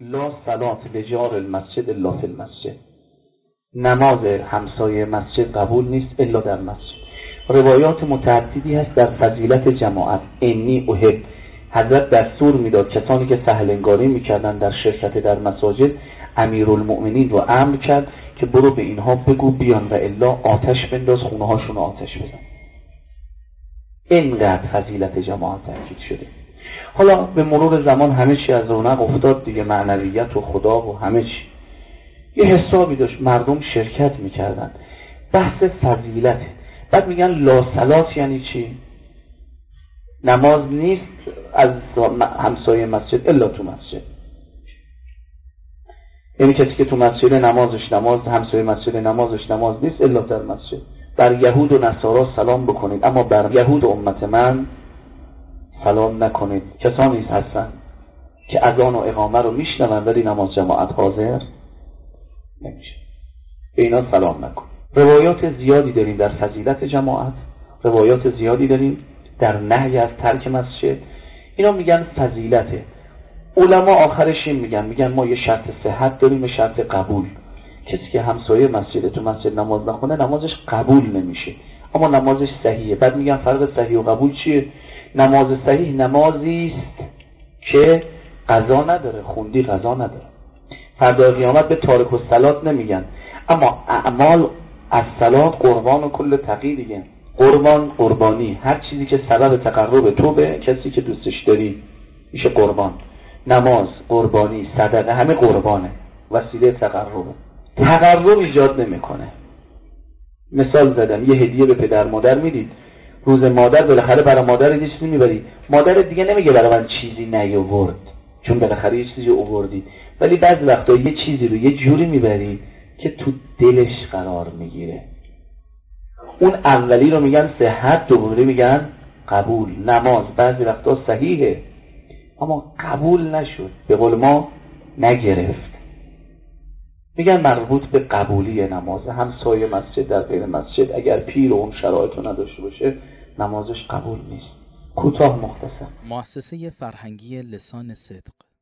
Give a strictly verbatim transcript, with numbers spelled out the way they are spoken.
لا صلات لجار المسجد الا فی المسجد، نماز همسایه مسجد قبول نیست الا در مسجد. روایات متعددی هست در فضیلت جماعت. انی احب، حضرت دستور میداد کسانی که سهل انگاری میکردن در شرکت در مساجد، امیرالمؤمنین رو امر کرد که برو به اینها بگو بیان و الا آتش بنداز، خونه هاشون آتش بزن. اینقدر فضیلت جماعت تاکید شده. حالا به مرور زمان همه چی از رونق افتاد دیگه، معنویت و خدا و همه چی یه حسابی داشت، مردم شرکت میکردن. بحث فضیلته. بعد میگن لا صلات یعنی چی؟ نماز نیست از همسایه مسجد الا تو مسجد. یعنی کسی که تو مسجد نمازش نماز، همسایه مسجد نمازش نماز نیست الا در مسجد. بر یهود و نصارا سلام بکنید اما بر یهود امت من سلام نکنید. کسانی هستن که اذان و اقامه رو میشنون ولی نماز جماعت حاضر نمیشه، به اینا سلام نکن. روایات زیادی داریم در فضیلت جماعت، روایات زیادی داریم در نهی از ترک مسجد. اینا میگن فضیلته. علما آخرش این میگن میگن ما یه شرط صحت داریم، شرط قبول. کسی که همسایه مسجد تو مسجد نماز نخونه نمازش قبول نمیشه اما نمازش صحیحه. بعد میگن فرق صحیح و قبول چیه؟ نماز صحیح نمازی است که قضا نداره، خوندی قضا نداره. فردا قیامت به تارک الصلات نمیگن، اما اعمال از صلات قربان و کل تقی دیگه. قربان قربانی، هر چیزی که سبب تقرب تو به کسی که دوستش داری میشه قربان. نماز، قربانی، صدقه، همه قربانه، وسیله تقربه. تقرب ایجاد نمیکنه. مثال زدم، یه هدیه به پدر مادر میدید، روز مادر بالاخره برای مادر یه چیزی میبری، مادر دیگه نمیگه برای من چیزی نیاورد چون بالاخره یه چیزی آوردی، ولی بعضی وقتا یه چیزی رو یه جوری میبری که تو دلش قرار میگیره. اون اولی رو میگن صحت، دومی میگن قبول. نماز بعضی وقتا صحیحه اما قبول نشد، به قول ما نگرفت. میگن مربوط به قبولی نماز. همسایه مسجد در غیر مسجد اگر پیر و اون شرایط رو نداشته باشه نمازش قبول نیست. کوتاه مختصر. مؤسسه فرهنگی لسان صدق